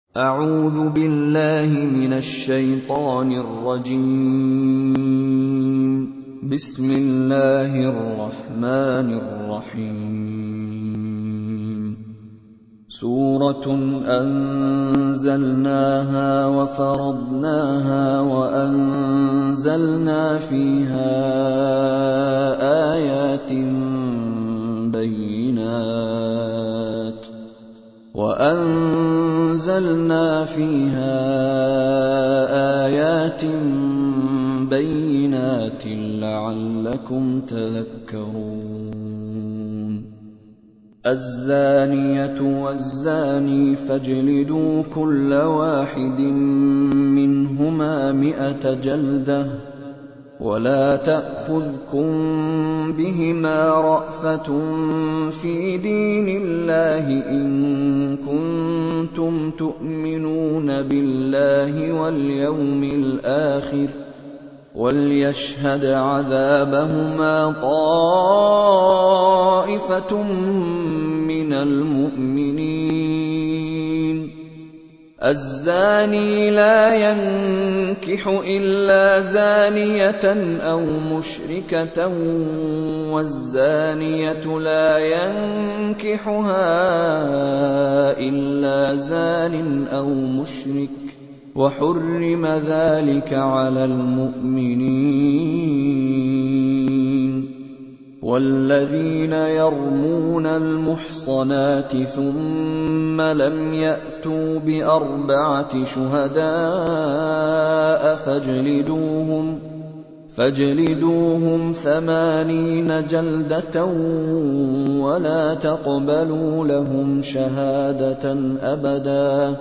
أعوذ بالله من الشيطان الرجيم. بسم الله الرحمن الرحيم. سورة أنزلناها وفرضناها وأنزلنا فيها آيات بينات لعلكم تذكرون. الزانية والزاني فاجلدوا كل واحد منهما 100 جلدة، ولا تأخذكم بهما رأفة في دين الله إن كنتم تؤمنون بالله واليوم الآخر، وليشهد عذابهما طائفة من المؤمنين. الزاني لا ينكح إلا زانية أو مشركة، والزانية لا ينكحها إلا زان أو مشرك، وحرم ذلك على المؤمنين. والذين يرمون المحصنات ثم لم يأتوا ب4 شهداء فاجلدوهم 80 جلدة، ولا تقبلوا لهم شهادة أبدا،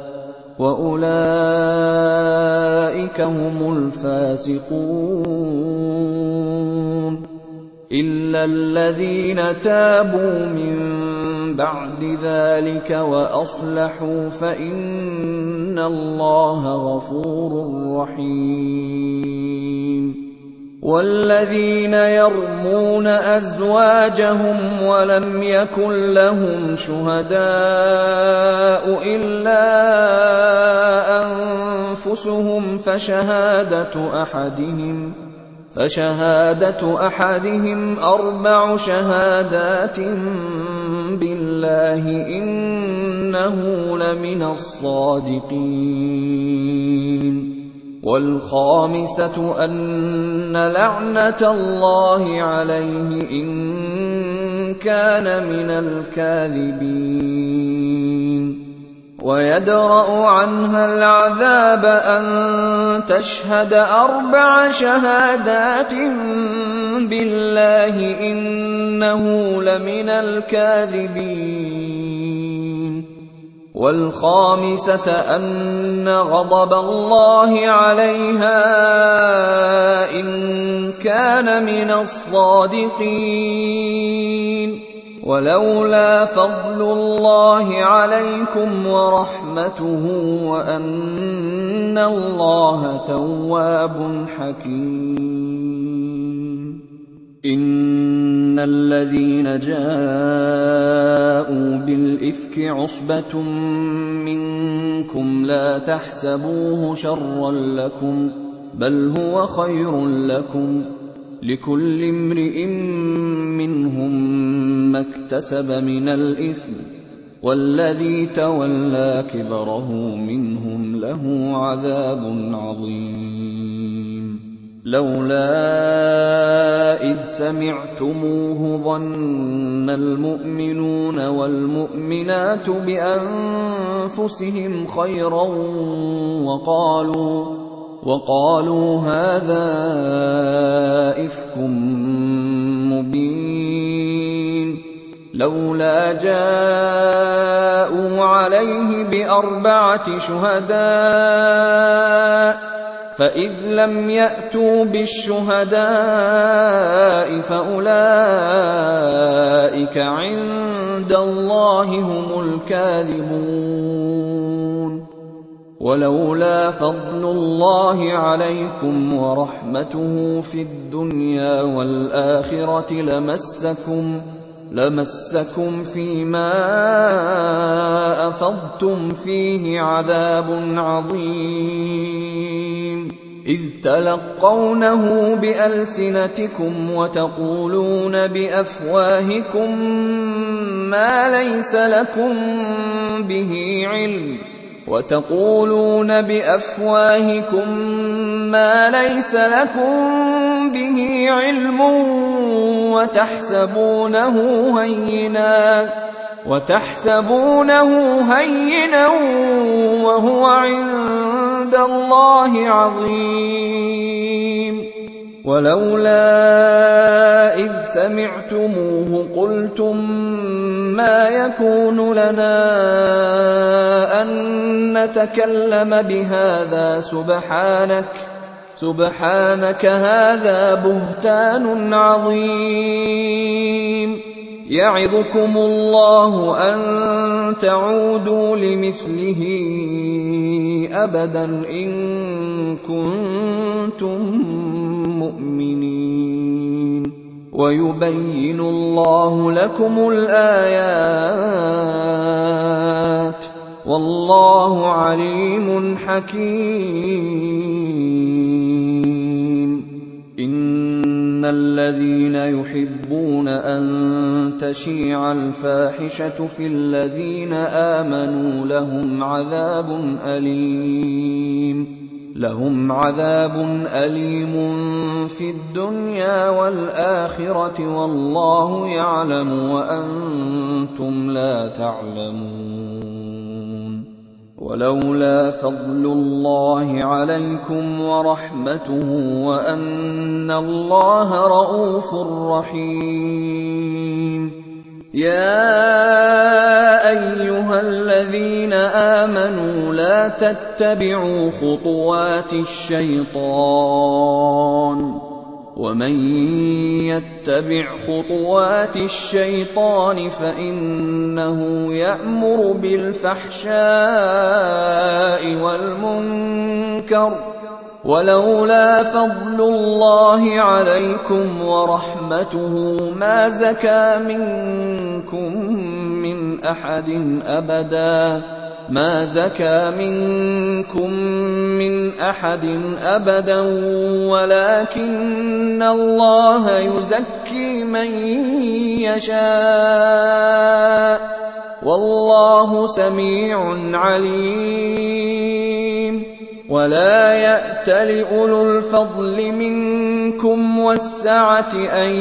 وأولئك هم الفاسقون. إلا الذين تابوا من بعد ذلك وأصلحوا فإن الله غفور رحيم. والذين يرمون أزواجهم ولم يكن لهم شهداء إلا أنفسهم فشهادة أحدهم 4 شهادات بالله إنه لمن الصادقين. والخامسة أن لعنة الله عليه إن كان من الكاذبين. ويدرأ عنها العذاب أن تشهد 4 شهادات بالله إنه لمن الكاذبين. والخامسة أن غضب الله عليها إن كان من الصادقين. ولولا فضل الله عليكم ورحمته وأن الله تواب حكيم. إن الذين جاءوا بالإفك عصبة منكم لا تحسبوه شرا لكم، بل هو خير لكم، لكل امرئ منهم ما اكتسب من الإثم، والذي تولى كبره منهم له عذاب عظيم. لولا إذ سمعتموه ظن المؤمنون والمؤمنات بأنفسهم خيرا وقالوا هذا إفك مبين. لولا جاءوا عليه ب4 شهداء، فإذ لم يأتوا بالشهداء فأولئك عند الله هم الكاذبون. ولولا فضل الله عليكم ورحمته في الدنيا والآخرة لمسكم فيما أفضتم فيه عذاب عظيم إذ تلقونه بألسنتكم وتقولون بأفواهكم ما ليس لكم به علم وتحسبونه هينا وهو عند الله عظيم ولولا إذ سمعتموه قلتم ما يكون لنا أن نتكلم بهذا سبحانك هذا بهتان عظيم يعظكم الله أن تعودوا لمثله أبدا إن كنتم مؤمنين ويبين الله لكم الآيات والله عليم حكيم إن الذين يحبون أن تشيع الفاحشة في الذين آمنوا لهم عذاب أليم في الدنيا والآخرة والله يعلم وأنتم لا تعلمون ولولا فضل الله عليكم ورحمته وأن الله رءوف رحيم يا أيها الذين آمنوا لا تتبعوا خطوات الشيطان ومن يتبع خطوات الشيطان فإنه يأمر بالفحشاء والمنكر ولولا فضل الله عليكم ورحمته ما زكى منكم من أحد أبدا ولكن الله يزكي من يشاء والله سميع عليم ولا يأتل أولو الفضل منكم والسعة أن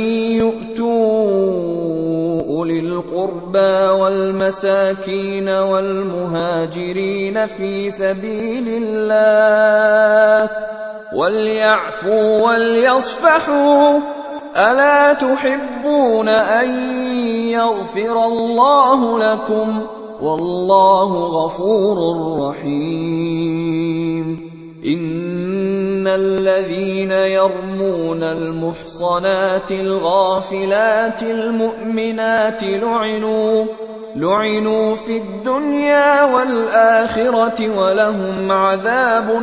يؤتوا أولي القربى والمساكين والمهاجرين في سبيل الله وليعفوا وليصفحوا ألا تحبون أن يغفر الله لكم والله غفور رحيم إن الذين يرمون المحصنات الغافلات المؤمنات لعنوا في الدنيا والآخرة ولهم عذاب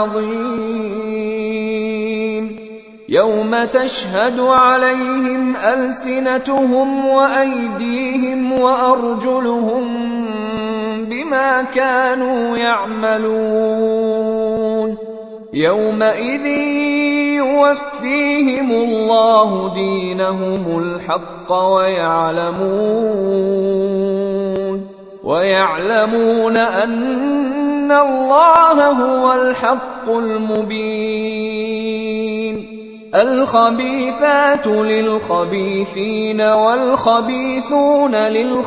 عظيم يوم تشهد عليهم ألسنتهم وأيديهم وأرجلهم بما كانوا يعملون يومئذ يوفيهم الله دينهم الحق ويعلمون أن الله هو الحق المبين الخبيثات للخبيثين والخبيثون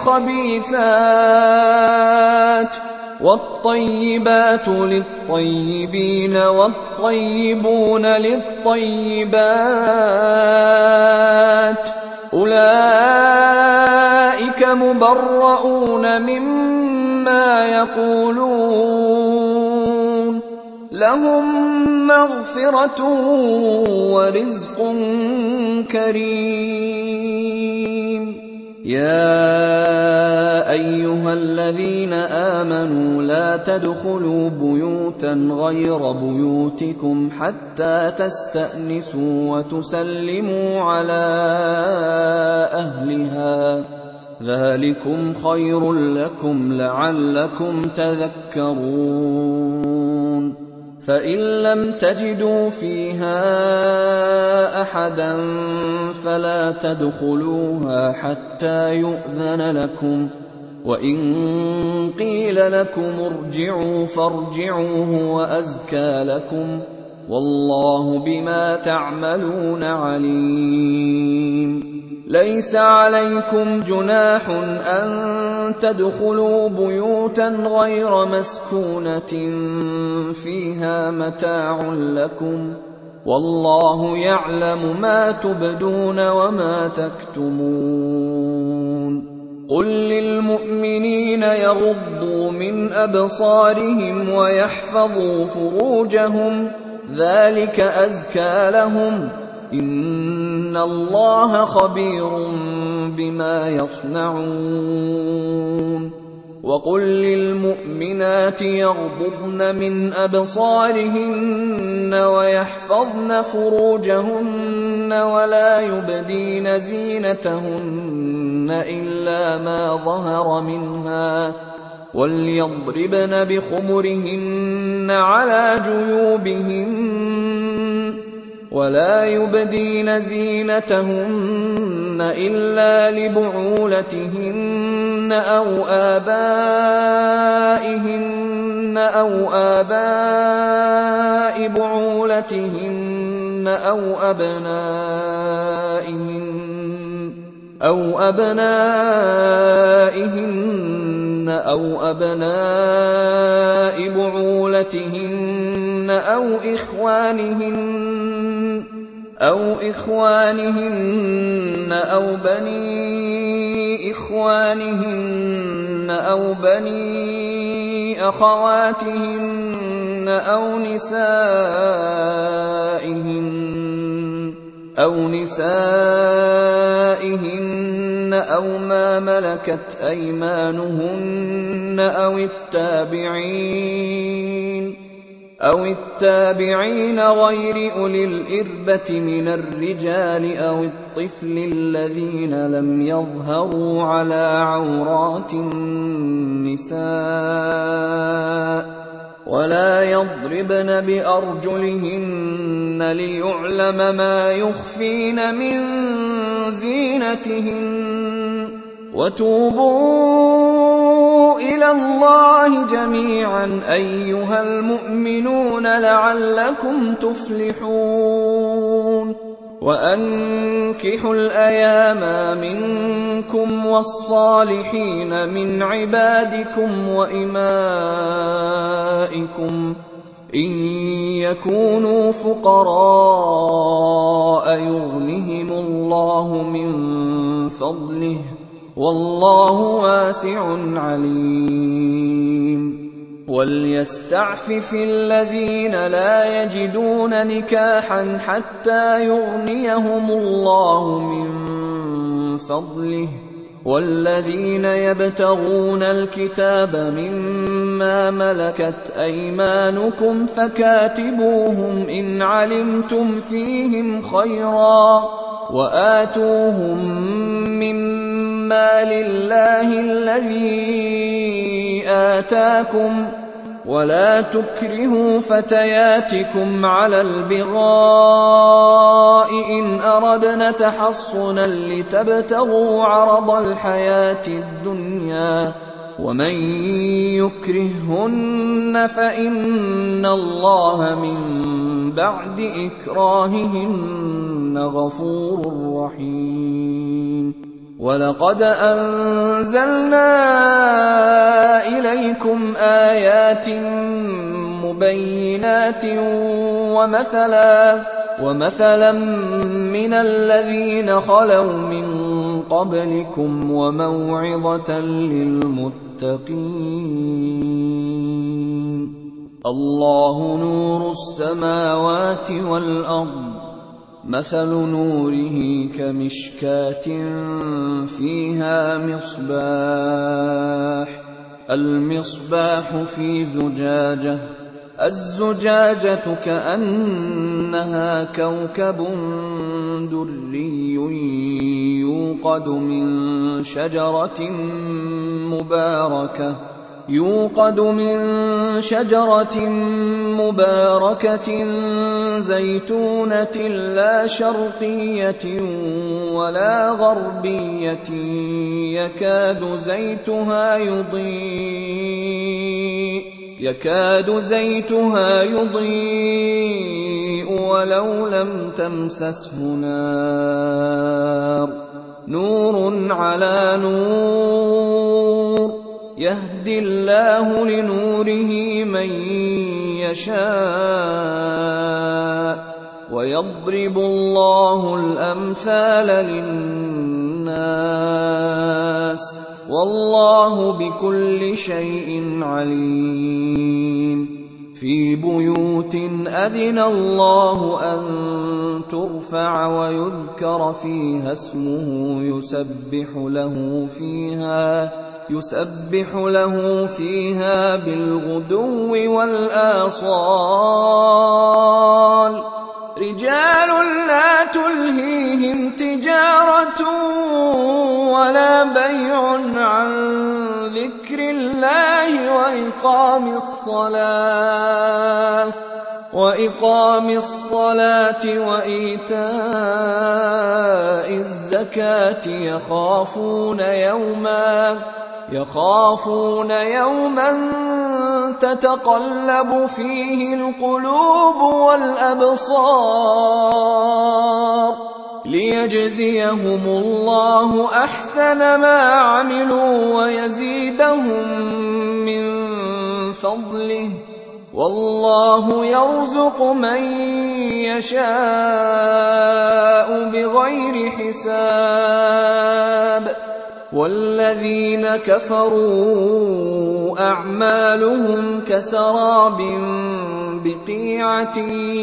للخبيثات والطيبات للطيبين والطيبون للطيبات أولئك مبرؤون مما يقولون لهم مغفرة ورزق كريم يَا أَيُّهَا الَّذِينَ آمَنُوا لَا تَدْخُلُوا بُيُوتًا غَيْرَ بُيُوتِكُمْ حَتَّىٰ تَسْتَأْنِسُوا وَتُسَلِّمُوا عَلَىٰ أَهْلِهَا ۚ ذَٰلِكُمْ خَيْرٌ لَّكُمْ لَعَلَّكُمْ تَذَكَّرُونَ فَإِن لَّمْ تَجِدُوا فِيهَا أَحَدًا فَلَا تَدْخُلُوهَا حَتَّىٰ يُؤْذَنَ لَكُمْ ۖ وَإِن قِيلَ لَكُمُ ارْجِعُوا فَارْجِعُوا هُوَ أَزْكَىٰ لَكُمْ ۚ وَاللَّهُ بِمَا تَعْمَلُونَ عَلِيمٌ لَيْسَ عَلَيْكُمْ جُنَاحٌ أَن تَدْخُلُوا بُيُوتًا غَيْرَ مَسْكُونَةٍ فِيهَا مَتَاعٌ لَّكُمْ ۚ وَاللَّهُ يَعْلَمُ مَا تُبْدُونَ وَمَا تَكْتُمُونَ قُل لِّلْمُؤْمِنِينَ يَغُضُّوا مِنْ أَبْصَارِهِمْ وَيَحْفَظُوا فُرُوجَهُمْ ۚ ذَٰلِكَ أَزْكَىٰ لَهُمْ ۗ إِنَّ اللَّهَ خَبِيرٌ بِمَا يَصْنَعُونَ وَقُل لِّلْمُؤْمِنَاتِ يَغْضُضْنَ مِنْ أَبْصَارِهِنَّ وَيَحْفَظْنَ فُرُوجَهُنَّ وَلَا يُبْدِينَ زِينَتَهُنَّ إِلَّا مَا ظَهَرَ مِنْهَا ۖ وَلْيَضْرِبْنَ بِخُمُرِهِنَّ عَلَىٰ جُيُوبِهِنَّ وَلَا يُبْدِينَ زِينَتَهُنَّ إِلَّا لِبُعُولَتِهِنَّ أَوْ آبَائِهِنَّ أَوْ آبَاءِ بُعُولَتِهِنَّ أَوْ أَبْنَائِهِنَّ أَوْ أَبْنَاءِ بُعُولَتِهِنَّ أَوْ إِخْوَانِهِنَّ أَوْ بَنِي إِخْوَانِهِنَّ أَوْ بَنِي أَخَوَاتِهِنَّ أَوْ نِسَائِهِنَّ أَوْ مَا مَلَكَتْ أَيْمَانُهُنَّ أَوِ التَّابِعِينَ غَيْرِ أُولِي الْإِرْبَةِ مِنَ الرِّجَالِ أَوِ الطِّفْلِ الَّذِينَ لَمْ يَظْهَرُوا عَلَىٰ عَوْرَاتِ النِّسَاءِ ۖ وَلَا يَضْرِبْنَ بِأَرْجُلِهِنَّ لِيُعْلَمَ مَا يُخْفِينَ مِن زِينَتِهِنَّ ۚ وَتُوبُوا إِلَى اللَّهِ جَمِيعًا أَيُّهَا الْمُؤْمِنُونَ لَعَلَّكُمْ تُفْلِحُونَ وَأَنكِحُوا الْأَيَامَىٰ مِنكُمْ وَالصَّالِحِينَ مِنْ عِبَادِكُمْ وَإِمَائِكُمْ إِن يَكُونُوا فُقَرَاءَ يُغْنِهِمُ اللَّهُ مِن فَضْلِهِ ۗ وَاللَّهُ وَاسِعٌ عَلِيمٌ وَلْيَسْتَعْفِفِ الَّذِينَ لَا يَجِدُونَ نِكَاحًا حَتَّىٰ يُغْنِيَهُمُ اللَّهُ مِن فَضْلِهِ ۗ وَالَّذِينَ يَبْتَغُونَ الْكِتَابَ مِمَّا مَلَكَتْ أَيْمَانُكُمْ فَكَاتِبُوهُمْ إِنْ عَلِمْتُمْ فِيهِمْ خَيْرًا ۖ وَآتُوهُم مِّمَّا لِلَّهِ الَّذِي آتَاكُمْ ۚ وَلَا تُكْرِهُوا فَتَيَاتِكُمْ عَلَى الْبِغَاءِ إِنْ أَرَدْنَ تَحَصُّنًا لِّتَبْتَغُوا عَرَضَ الْحَيَاةِ الدُّنْيَا ۚ وَمَن يُكْرِههُّنَّ فَإِنَّ اللَّهَ مِن بَعْدِ إِكْرَاهِهِنَّ غَفُورٌ رَّحِيمٌ وَلَقَدْ أَنزَلْنَا إِلَيْكُمْ آيَاتٍ مُّبَيِّنَاتٍ وَمَثَلًا مِّنَ الَّذِينَ خَلَوْا مِن قَبْلِكُمْ وَمَوْعِظَةً لِّلْمُتَّقِينَ اللَّهُ نُورُ السَّمَاوَاتِ وَالْأَرْضِ ۚ مثل نوره كمشكاة فيها المصباح في زجاجة، الزجاجة كأنها كوكب دري يوقد من شجرة مباركة زيتونة لا شرقية ولا غربية يكاد زيتها يضيء ولو لم تمسسه نار، نور على نور، يهدي الله لنوره من يشاء، ويضرب الله الأمثال للناس، والله بكل شيء عليم. في بيوت أذن الله أن ترفع ويذكر فيها اسمه يسبح له فيها بالغدو والآصال، رجال لا تلهيهم تجارة ولا بيع عن ذكر الله وإقام الصلاة وإيتاء الزكاة يخافون يوما تتقلب فيه القلوب والأبصار، ليجزيهم الله أحسن ما عملوا ويزيدهم من فضله، والله يرزق من يشاء بغير حساب. والذين كفروا أعمالهم كسراب بقيعة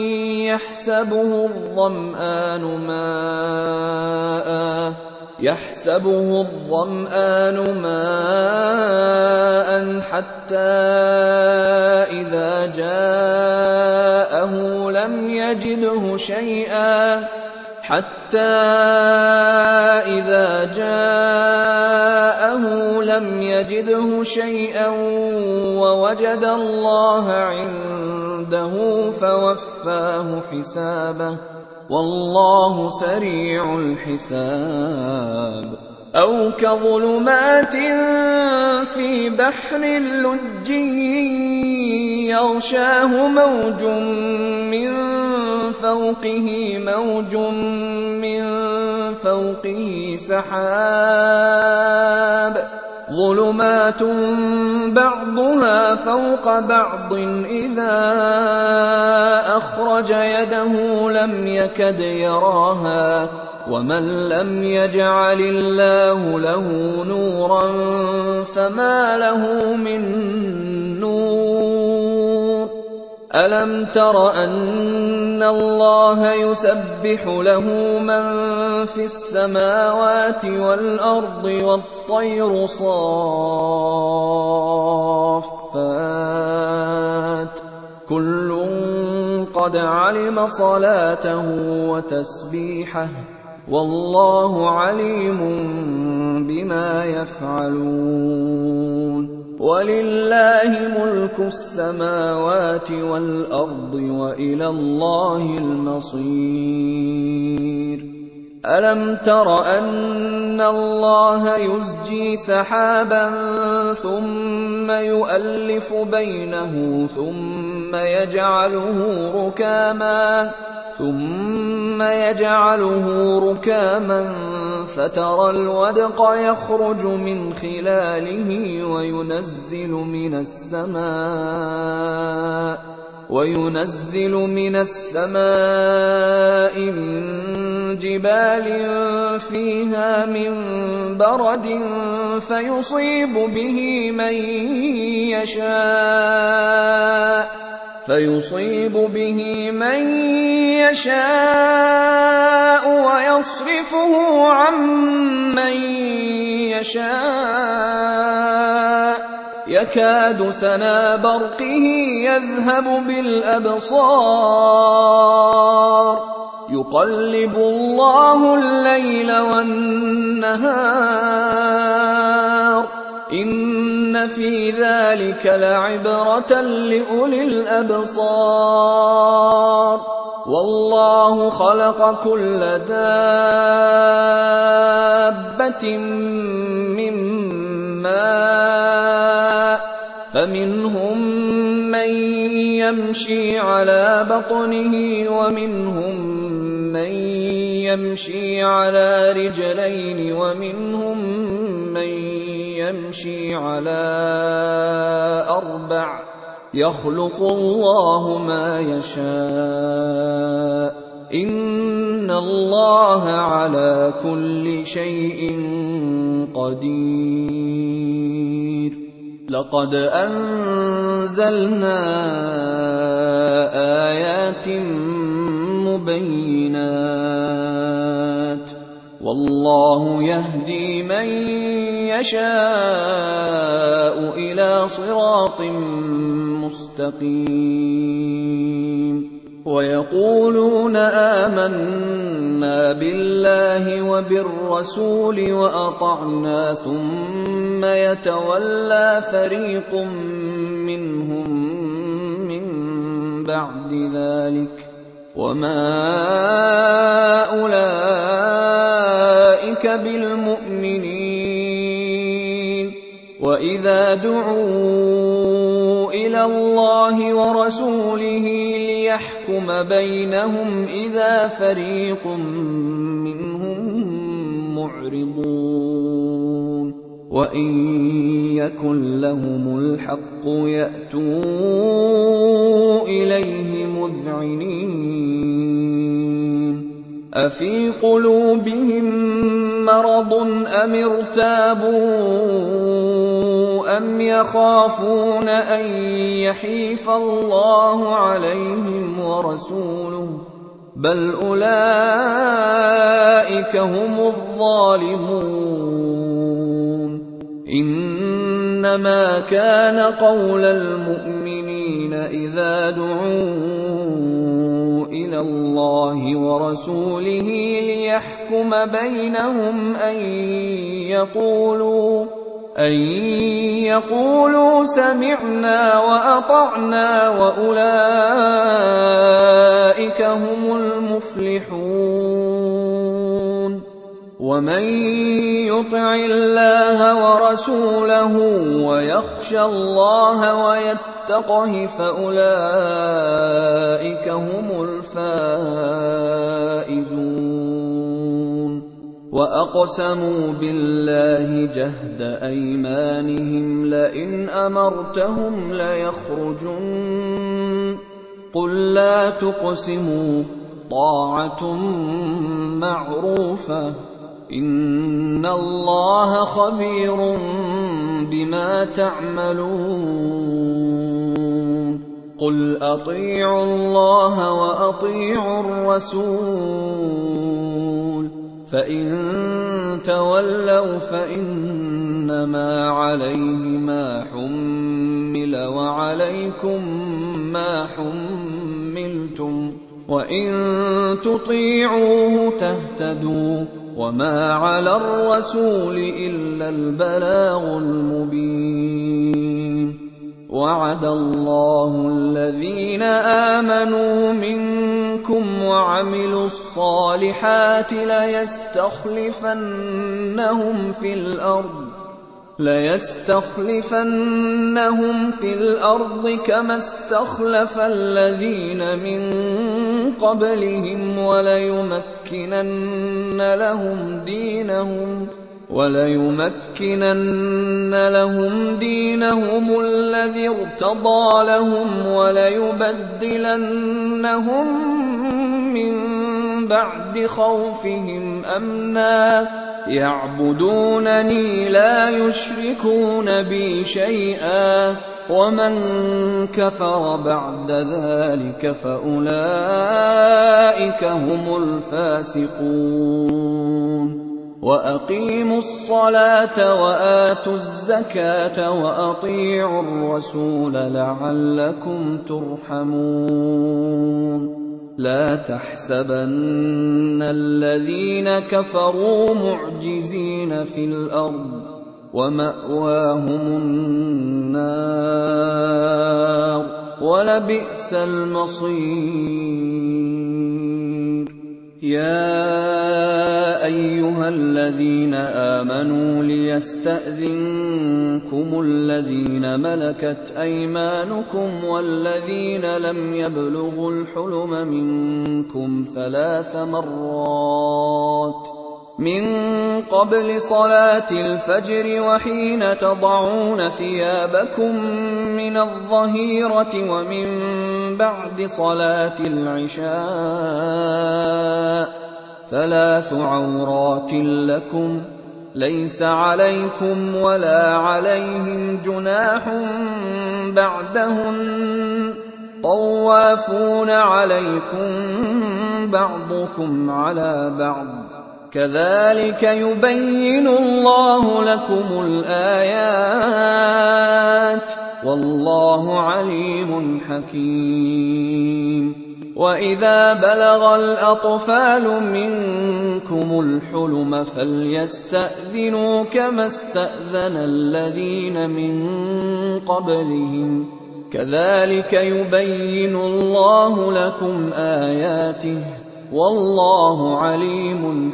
يحسبه الظمآن ماء حتى إذا جاءه لم يجده شيئا ووجد الله عنده فوفاه حسابه، والله سريع الحساب. أو كظلمات في بحر لجي يغشاه موج من فوقه سحاب، ظلمات بعضها فوق بعض إذا أخرج يده لم يكد يراها، ومن لم يجعل الله له نورا فما له من نور. ألم تر أن الله يسبح له من في السماوات والأرض والطير صافات، كل قد علم صلاته وتسبيحه، والله عليم بما يفعلون. ولله ملك السماوات والأرض وإلى الله المصير. ألم تر أن الله يزجي سحابا ثم يؤلف بينه ثم يجعله ركاما فترى الودق يخرج من خلاله وينزل من السماء من جبال فيها من برد فيصيب به من يشاء فيصيب به من يشاء ويصرفه عن من يشاء يكاد سنا برقه يذهب بالأبصار يقلب الله الليل والنهار إن في ذلك لعبرة لأولي الأبصار والله خلق كل دابة من ماء فمنهم من يمشي على بطنه ومنهم من يمشي على رجلين ومنهم من يمشي على أربع يخلق الله ما يشاء إن الله على كل شيء قدير لقد أنزلنا آيات مبينات والله يهدي من يشاء إلى صراط مستقيم ويقولون آمنا بالله وبالرسول وأطعنا ثم يتولى فريق منهم من بعد ذلك وما أولئك بالمؤمنين وإذا دعوا إلى الله ورسوله ليحكم بينهم إذا فريق منهم معرضون وإن يكن لهم الحق يأتوا إليه مذعنين أفي قلوبهم مرض أم ارتابوا أم يخافون أن يحيف الله عليهم ورسوله بل أولئك هم الظالمون إنما كان قول المؤمنين إذا دعوا إلى الله ورسوله ليحكم بينهم أن يقولوا سمعنا وأطعنا وأولئك هم المفلحون ومن يطع الله ورسوله ويخشى الله ويتقه فأولئك هم الفائزون وأقسموا بالله جهد أيمانهم لئن أمرتهم ليخرجن قل لا تقسموا طاعة معروفة إن الله خبير بما تعملون قل أطيعوا الله وأطيعوا الرسول فإن تولوا فإنما عليه ما حمل وعليكم ما حملتم وإن تطيعوه تهتدوا وما على الرسول إلا البلاغ المبين وعد الله الذين آمنوا منكم وعملوا الصالحات ليستخلفنهم في الأرض كما استخلف الذين من قبلهم وليمكنن لهم دينهم الذي ارتضى لهم وليبدلنهم من بعد خوفهم أمنا يعبدونني لا يشركون بي شيئا ومن كفر بعد ذلك فأولئك هم الفاسقون وأقيموا الصلاة وآتوا الزكاة وأطيعوا الرسول لعلكم ترحمون لا تحسبن الذين كفروا معجزين في الأرض ومأواهم النار ولبئس المصير يا أيها الذين آمنوا ليستأذنكم الذين ملكت أيمانكم والذين لم يبلغوا الحلم منكم 3 مرات من قبل صلاة الفجر وحين تضعون ثيابكم من الظهيرة ومن بعد صلاة العشاء 3 عورات لكم ليس عليكم ولا عليهم جناح بعدهن طوافون عليكم بعضكم على بعض كذلك يبين الله لكم الآيات والله عليم حكيم وإذا بلغ الأطفال منكم الحلم فليستأذنوا كما استأذن الذين من قبلهم كذلك يبين الله لكم آياته والله عليم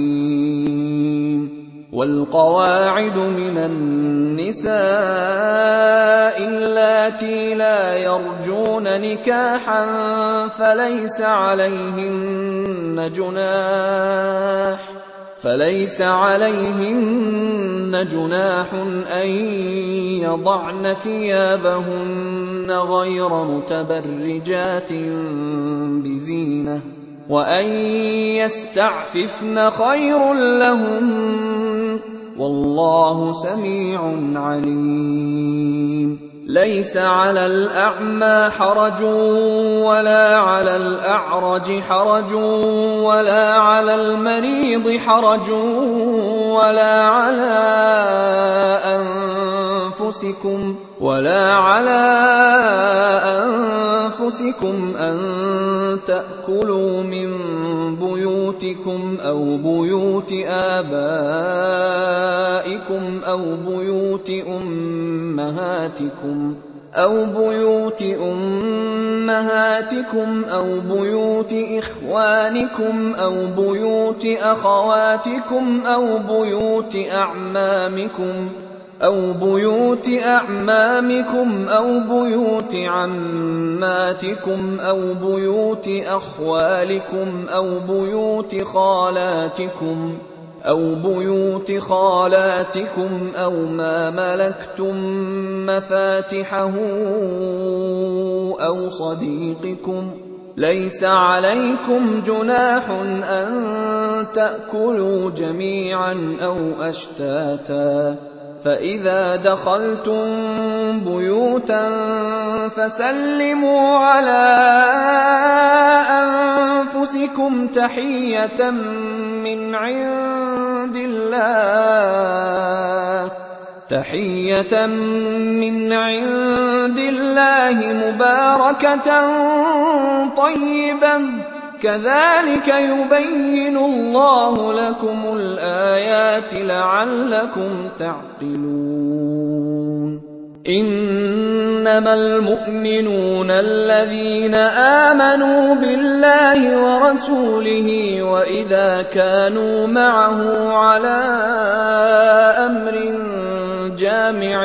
حكيم والقواعد من النساء اللاتي لا يرجون نكاحا فليس عليهن جناح أن يضعن ثيابهن غير متبرجات بزينة وأن يستعففن خير لهم والله سميع عليم ليس على الأعمى حرج ولا على الأعرج حرج ولا على المريض حرج ولا على أنفسكم أن تأكلوا من بيوتكم أو بيوت آبائكم أو بيوت أمهاتكم أو بيوت إخوانكم أو بيوت أخواتكم أو بيوت أعمامكم أو بيوت عماتكم أو بيوت أخوالكم أو بيوت خالاتكم أو ما ملكتم مفاتحه أو صديقكم ليس عليكم جناح أن تأكلوا جميعا أو أشتاتا فإذا دخلتم بيوتا فسلموا على أنفسكم تحية من عند الله مباركة طيبة كذلك يبين الله لكم الآيات لعلكم تعقلون إنما المؤمنون الذين آمنوا بالله ورسوله وإذا كانوا معه على أمر جامع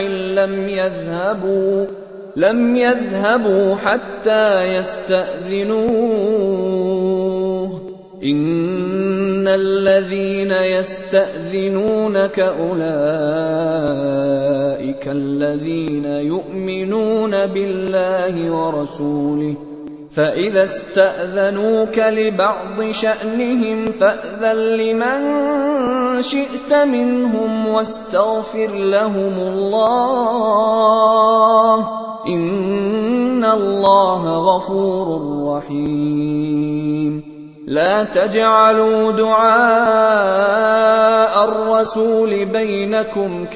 لم يذهبوا حتى يستأذنوه إن الذين يستأذنونك أولئك الذين يؤمنون بالله ورسوله فإذا استأذنوك لبعض شأنهم فأذن لمن شئت منهم واستغفر لهم الله، إن الله غفور رحيم. لا تجعلوا دعاء الرسول بينكم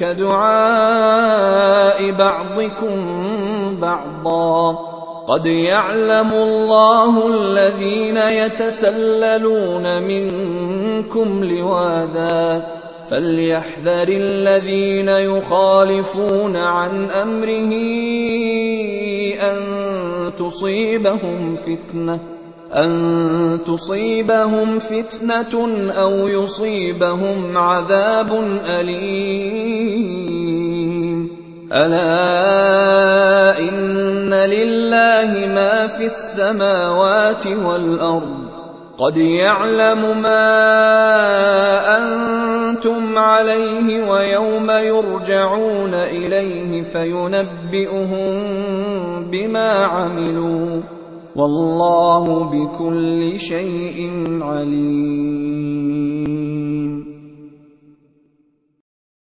كدعاء بعضكم بعضا، قد يعلم الله الذين يتسللون منكم لواذا، فليحذر الذين يخالفون عن أمره أن تصيبهم فتنة أو يصيبهم عذاب أليم. ألا إن لله ما في السماوات والأرض، قد يعلم ما أنتم عليه ويوم يرجعون إليه فينبئهم بما عملوا، والله بكل شيء عليم.